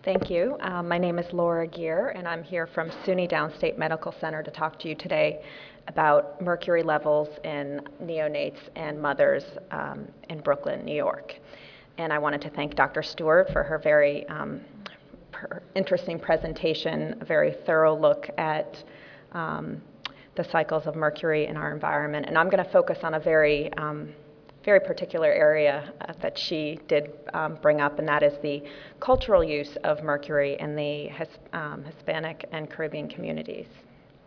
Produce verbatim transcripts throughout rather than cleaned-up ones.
Thank you. Um, my name is Laura Gear, and I'm here from SUNY Downstate Medical Center to talk to you today about mercury levels in neonates and mothers um, in Brooklyn, New York. And I wanted to thank Doctor Stewart for her very um, per interesting presentation, a very thorough look at um, the cycles of mercury in our environment. And I'm going to focus on a very um, very particular area uh, that she did um, bring up, and that is the cultural use of mercury in the His, um, Hispanic and Caribbean communities.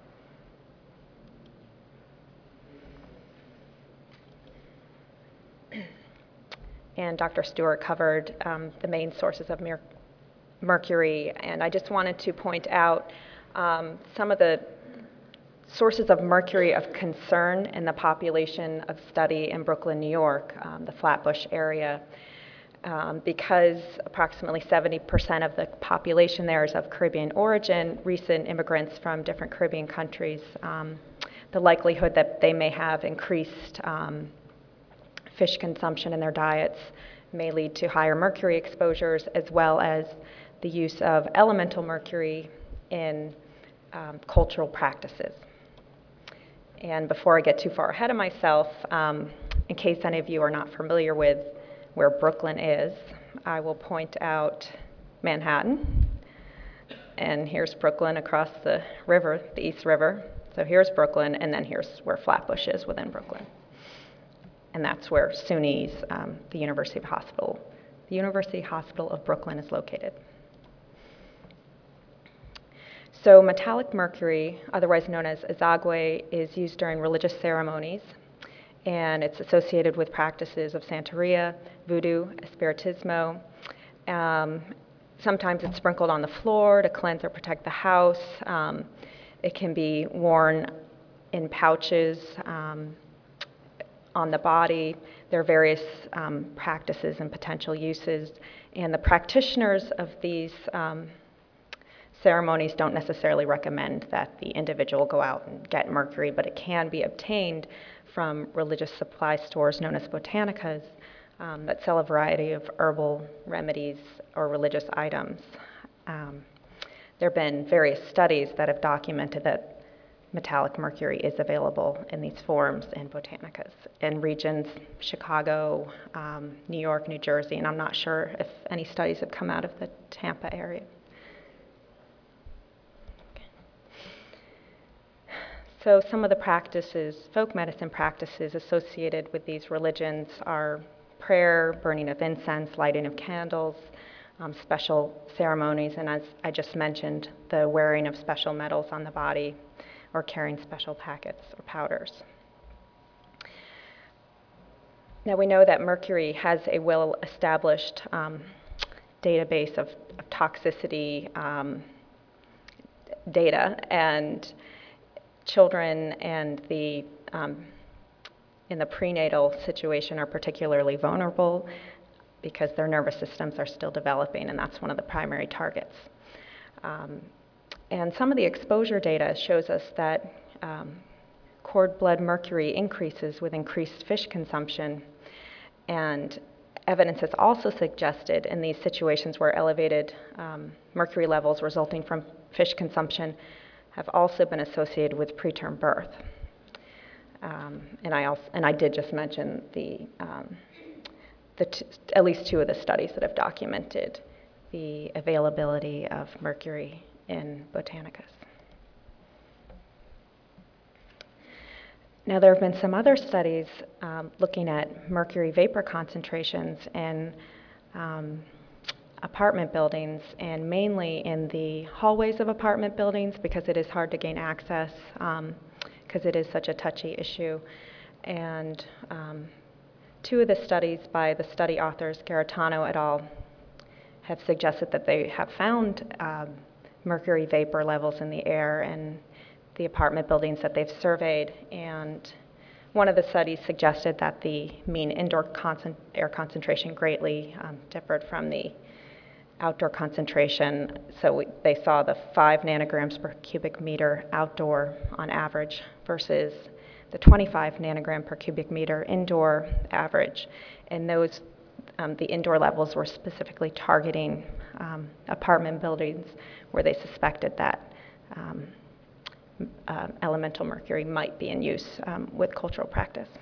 And Doctor Stewart covered um, the main sources of mer mercury, and I just wanted to point out um, some of the sources of mercury of concern in the population of study in Brooklyn, New York, um, the Flatbush area, um, because approximately seventy percent of the population there is of Caribbean origin, recent immigrants from different Caribbean countries, um, the likelihood that they may have increased um, fish consumption in their diets may lead to higher mercury exposures, as well as the use of elemental mercury in um, cultural practices. And before I get too far ahead of myself, um, in case any of you are not familiar with where Brooklyn is, I will point out Manhattan. And here's Brooklyn across the river, the East River. So here's Brooklyn, and then here's where Flatbush is within Brooklyn. And that's where SUNY's, um, the University Hospital, the University Hospital of Brooklyn is located. So metallic mercury, otherwise known as azagwe, is used during religious ceremonies, and it's associated with practices of Santeria, voodoo, espiritismo. Um, sometimes it's sprinkled on the floor to cleanse or protect the house. Um, it can be worn in pouches um, on the body. There are various um, practices and potential uses, and the practitioners of these um, ceremonies don't necessarily recommend that the individual go out and get mercury, but it can be obtained from religious supply stores known as botanicas um, that sell a variety of herbal remedies or religious items. Um, there have been various studies that have documented that metallic mercury is available in these forms in botanicas in regions, Chicago, um, New York, New Jersey, and I'm not sure if any studies have come out of the Tampa area. So some of the practices, folk medicine practices associated with these religions are prayer, burning of incense, lighting of candles, um, special ceremonies, and as I just mentioned, the wearing of special metals on the body or carrying special packets or powders. Now we know that mercury has a well-established um, database of, of toxicity um, data, and children and the um, in the prenatal situation are particularly vulnerable because their nervous systems are still developing, and that's one of the primary targets. Um, and some of the exposure data shows us that um, cord blood mercury increases with increased fish consumption, and evidence has also suggested in these situations where elevated um, mercury levels resulting from fish consumption have also been associated with preterm birth. Um, and, I also, and I did just mention the, um, the t at least two of the studies that have documented the availability of mercury in botanicas. Now there have been some other studies um, looking at mercury vapor concentrations in um, apartment buildings, and mainly in the hallways of apartment buildings because it is hard to gain access because um, it is such a touchy issue. And um, two of the studies by the study authors, Garetano et al., have suggested that they have found um, mercury vapor levels in the air in the apartment buildings that they've surveyed. And one of the studies suggested that the mean indoor concent air concentration greatly um, differed from the outdoor concentration. So we, they saw the five nanograms per cubic meter outdoor on average versus the twenty-five nanogram per cubic meter indoor average. And those um, the indoor levels were specifically targeting um, apartment buildings where they suspected that um, uh, elemental mercury might be in use um, with cultural practice.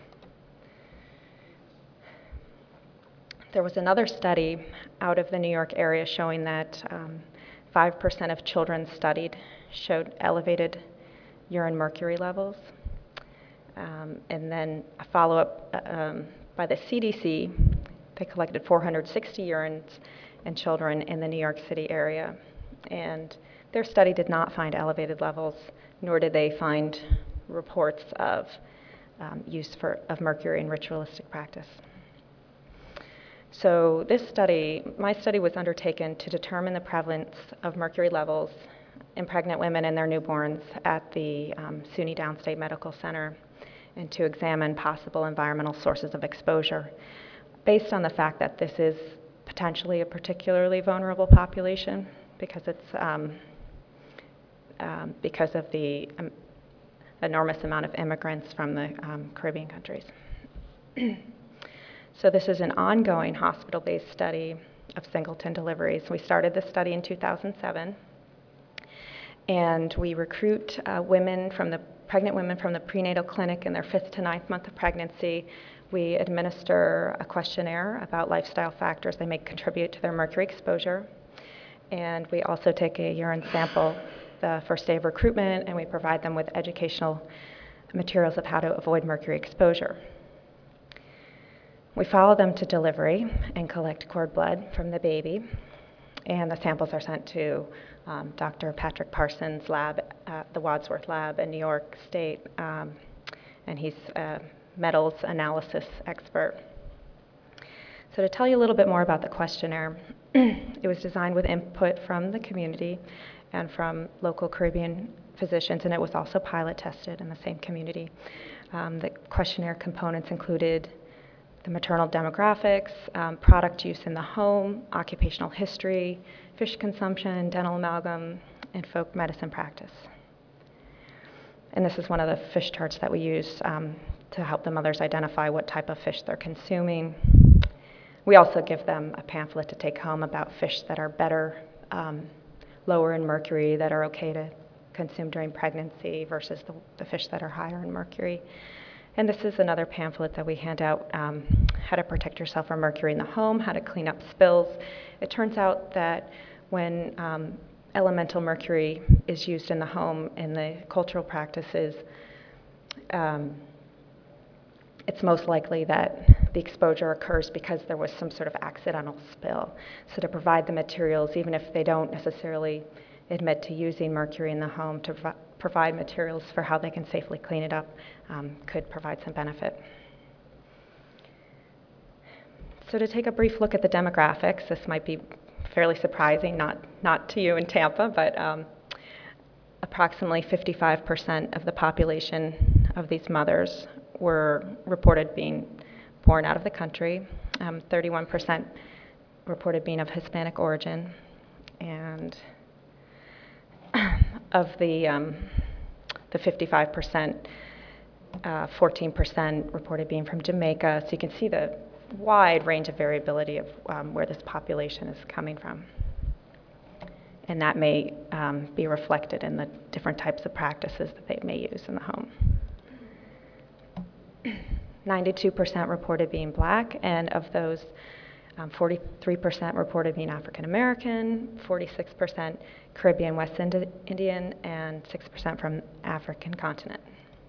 There was another study out of the New York area showing that um, five percent of children studied showed elevated urine mercury levels. Um, and then a follow-up uh, um, by the C D C, they collected four hundred sixty urines in children in the New York City area. And their study did not find elevated levels, nor did they find reports of um, use for, of mercury in ritualistic practice. So this study, my study was undertaken to determine the prevalence of mercury levels in pregnant women and their newborns at the um, SUNY Downstate Medical Center, and to examine possible environmental sources of exposure based on the fact that this is potentially a particularly vulnerable population because it's um, um, because of the um, enormous amount of immigrants from the um, Caribbean countries. So this is an ongoing hospital-based study of singleton deliveries. We started this study in two thousand seven, and we recruit uh, women from the pregnant women from the prenatal clinic in their fifth to ninth month of pregnancy. We administer a questionnaire about lifestyle factors they may contribute to their mercury exposure, and we also take a urine sample the first day of recruitment, and we provide them with educational materials of how to avoid mercury exposure. We follow them to delivery and collect cord blood from the baby, and the samples are sent to um, Doctor Patrick Parsons' lab at the Wadsworth Lab in New York State, um, and he's a metals analysis expert. So to tell you a little bit more about the questionnaire, it was designed with input from the community and from local Caribbean physicians, and it was also pilot tested in the same community. Um, the questionnaire components included the maternal demographics, um, product use in the home, occupational history, fish consumption, dental amalgam, and folk medicine practice. And this is one of the fish charts that we use um, to help the mothers identify what type of fish they're consuming. We also give them a pamphlet to take home about fish that are better, um, lower in mercury, that are okay to consume during pregnancy versus the, the fish that are higher in mercury. And this is another pamphlet that we hand out, um, how to protect yourself from mercury in the home, how to clean up spills. It turns out that when um, elemental mercury is used in the home in the cultural practices, um, it's most likely that the exposure occurs because there was some sort of accidental spill. So to provide the materials, even if they don't necessarily admit to using mercury in the home, to pro- provide materials for how they can safely clean it up um, could provide some benefit. So to take a brief look at the demographics, this might be fairly surprising, not, not to you in Tampa, but um, approximately fifty-five percent of the population of these mothers were reported being born out of the country. Um, thirty-one percent reported being of Hispanic origin, and of the um, the fifty-five percent, uh, fourteen percent reported being from Jamaica. So you can see the wide range of variability of um, where this population is coming from. And that may um, be reflected in the different types of practices that they may use in the home. ninety-two percent reported being Black, and of those, um, forty-three percent reported being African American, forty-six percent Caribbean West Indi- Indian, and six percent from African continent.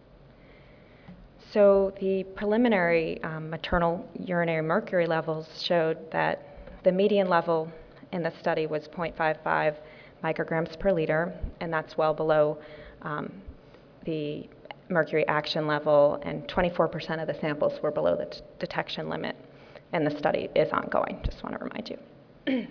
So the preliminary um, maternal urinary mercury levels showed that the median level in the study was zero point five five micrograms per liter, and that's well below um, the mercury action level, and twenty-four percent of the samples were below the t- detection limit, and the study is ongoing, just want to remind you.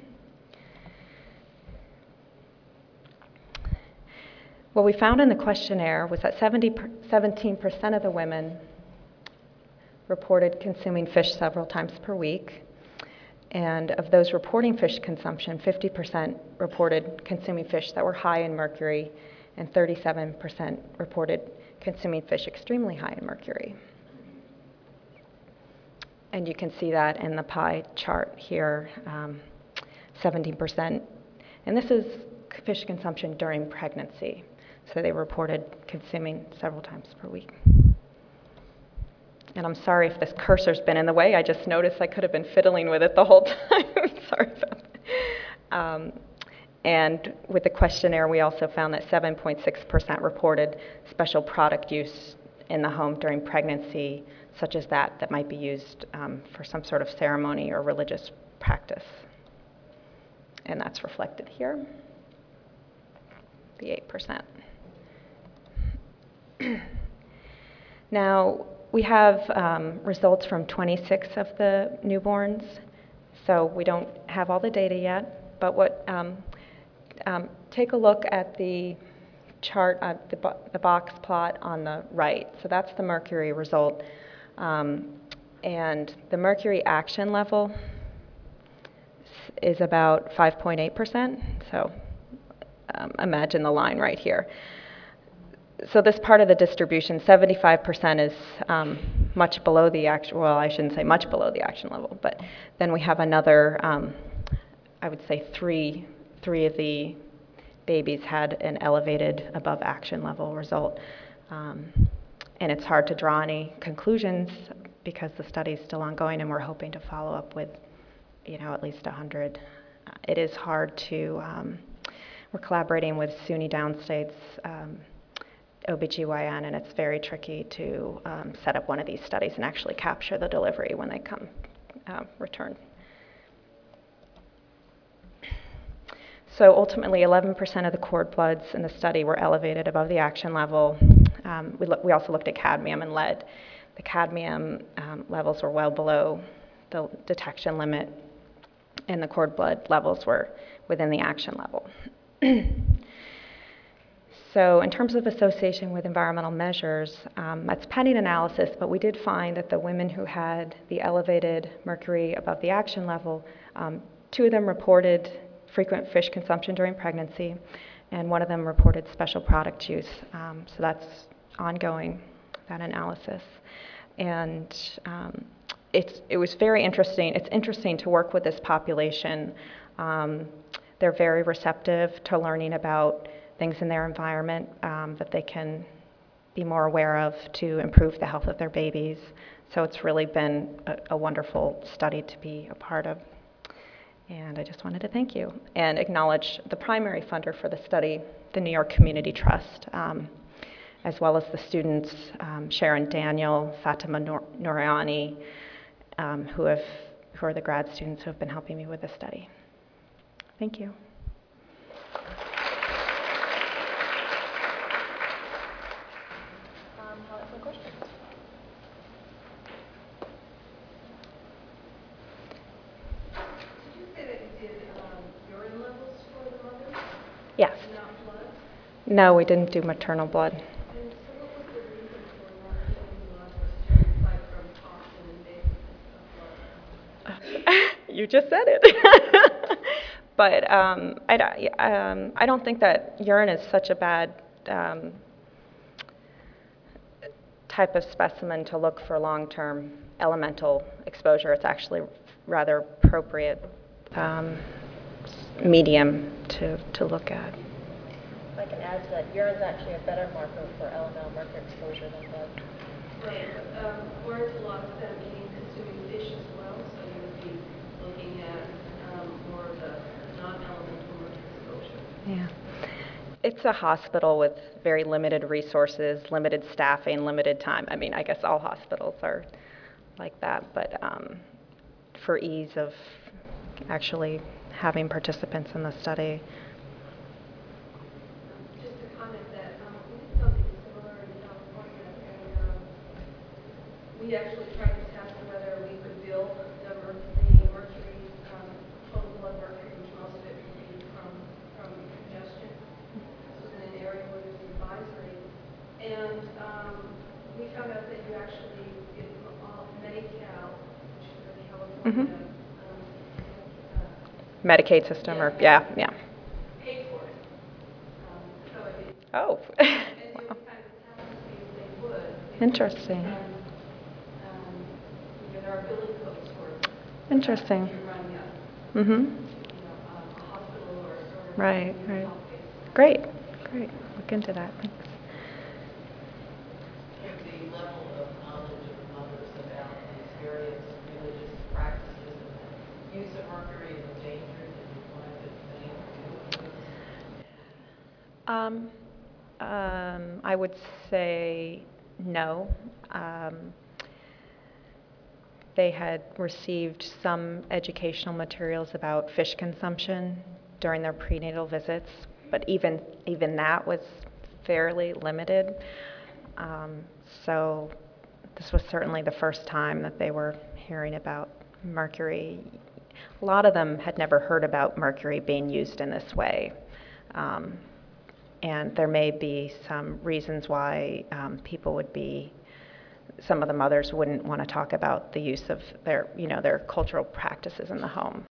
What we found in the questionnaire was that seventeen percent of the women reported consuming fish several times per week, and of those reporting fish consumption, fifty percent reported consuming fish that were high in mercury, and thirty-seven percent reported consuming fish extremely high in mercury. and you can see that in the pie chart here, um, seventeen percent. And this is fish consumption during pregnancy. So they reported consuming several times per week. And I'm sorry if this cursor's been in the way. I just noticed I could have been fiddling with it the whole time. Sorry about that. Um, and with the questionnaire, we also found that seven point six percent reported special product use in the home during pregnancy, such as that that might be used um, for some sort of ceremony or religious practice. And that's reflected here, the eight percent. Now, we have um, results from twenty-six of the newborns, so we don't have all the data yet, but what, um, um, take a look at the chart, uh, the, bo the box plot on the right. So that's the mercury result. Um, and the mercury action level is about five point eight percent, so um, imagine the line right here. So this part of the distribution, seventy-five percent is um, much below the actual, well, I shouldn't say much below the action level, but then we have another, um, I would say three, three of the babies had an elevated above action level result. Um, and it's hard to draw any conclusions because the study is still ongoing and we're hoping to follow up with, you know, at least one hundred. Uh, it is hard to, um, we're collaborating with SUNY Downstate's um, O B G Y N, and it's very tricky to um, set up one of these studies and actually capture the delivery when they come uh, return. So ultimately, eleven percent of the cord bloods in the study were elevated above the action level. Um, we, we also looked at cadmium and lead. The cadmium um, levels were well below the detection limit, and the cord blood levels were within the action level. So in terms of association with environmental measures, um, that's pending analysis, but we did find that the women who had the elevated mercury above the action level, um, two of them reported frequent fish consumption during pregnancy, and one of them reported special product use. Um, so that's ongoing, that analysis. And um, it's, it was very interesting. It's interesting to work with this population. Um, they're very receptive to learning about things in their environment um, that they can be more aware of to improve the health of their babies. So it's really been a, a wonderful study to be a part of. And I just wanted to thank you and acknowledge the primary funder for the study, the New York Community Trust, um, as well as the students, um, Sharon Daniel, Fatima Noor Noorani, um, who, have, who are the grad students who have been helping me with this study. Thank you. Yes. No, we didn't do maternal blood. And so what was the reason for not doing blood versus aside from cost and invasive blood? You just said it. But um, I, um, I don't think that urine is such a bad um, type of specimen to look for long-term elemental exposure. It's actually rather appropriate um, medium to, to look at. If I can add to that, urine is actually a better marker for elemental mercury exposure than blood. Right, but um, weren't a lot of them eating consuming fish as well? So you would be looking at um, more of the non-elemental mercury exposure. Yeah. It's a hospital with very limited resources, limited staffing, limited time. I mean, I guess all hospitals are like that, but um, for ease of actually having participants in the study. Just to comment that um, we did something similar in California, and um, we actually tried to test whether we could bill the, mer the mercury, um, total blood mercury, which most of it would be from, from congestion. This was in an area where there's an advisory. And um, we found out that you actually get uh, Medi-Cal, which is the California Mm-hmm. Medicaid system, yeah, or yeah, yeah. pay for it. Um, so it, Oh. and it was kind of a test to see if they would. Interesting. And, um, you know, there are billing codes for. Interesting. If you run, yes, Mm-hmm. you know, um, a hospital or, or. Right, you know, right. health-based. Great, great. Look into that. Thanks. The level of knowledge of mothers about the various religious practices and use of mercury and the danger that you find that they do. Um, um, I would say no. Um, they had received some educational materials about fish consumption during their prenatal visits, but even even that was fairly limited. Um, so this was certainly the first time that they were hearing about mercury. A lot of them had never heard about mercury being used in this way. Um, and there may be some reasons why um, people would be, some of the mothers wouldn't want to talk about the use of their, you know, their cultural practices in the home.